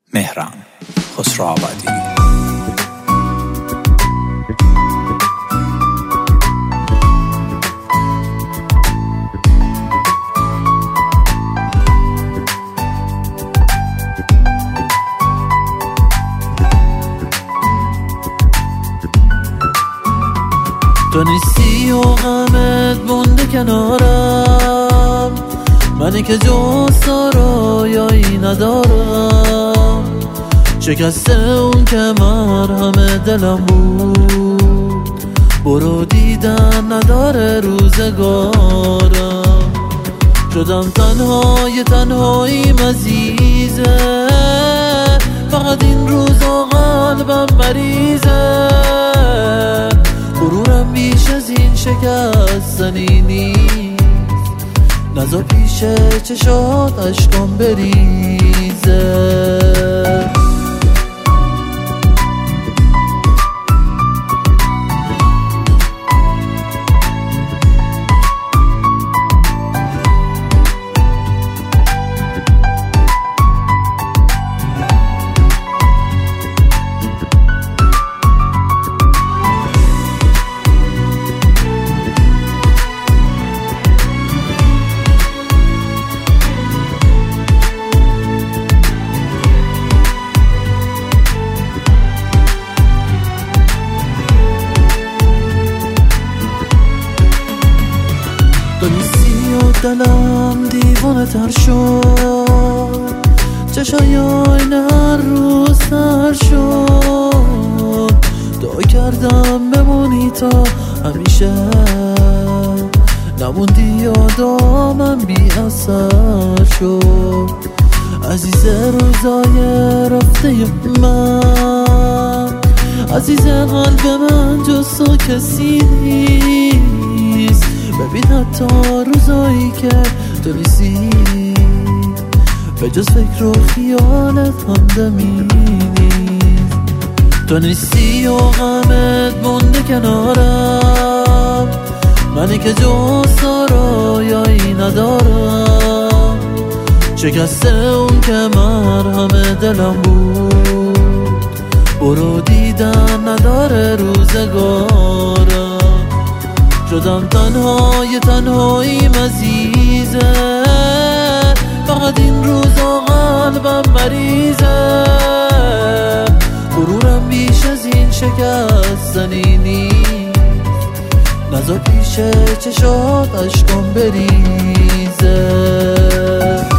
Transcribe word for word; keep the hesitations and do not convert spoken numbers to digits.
مهران خسروآبادی. تو نیستی و غمت مونده کنارم، منی که جز سرایایی ندارم. شکسته اون که مرهم دلم بود، برو دیدن نداره روزگارم. شدم تنهای تنهایی مزیزه، فقط این روزا قلبم مریضه. غرورم بیش از این شکستنی نیست، نزا پیش چشات اشکام بریزه. تو نیستی و دلم دیوانه تر شد، چشای آینه روز تر شد. دعا کردم بمونی تا همیشه، نموندی یادامم بی اثر شد. عزیز روزای رفته من، عزیز قلب من جز تو کسی نیست. ببین حتی روزایی که تو نیستی، به جز فکر و خیالت همدمی نیست. تو نیستی و غمت مونده کنارم، منی که جز سرایایی ندارم. شکسته اون که مرهم دلم بود، برو دیدن نداره روزگارم. شدم تنهای تنهایی مزیزه، فقط این روزا قلبم مریضه. غرورم بیش از این شکستنی نیست، نزا پیش چشات اشکام بریزه.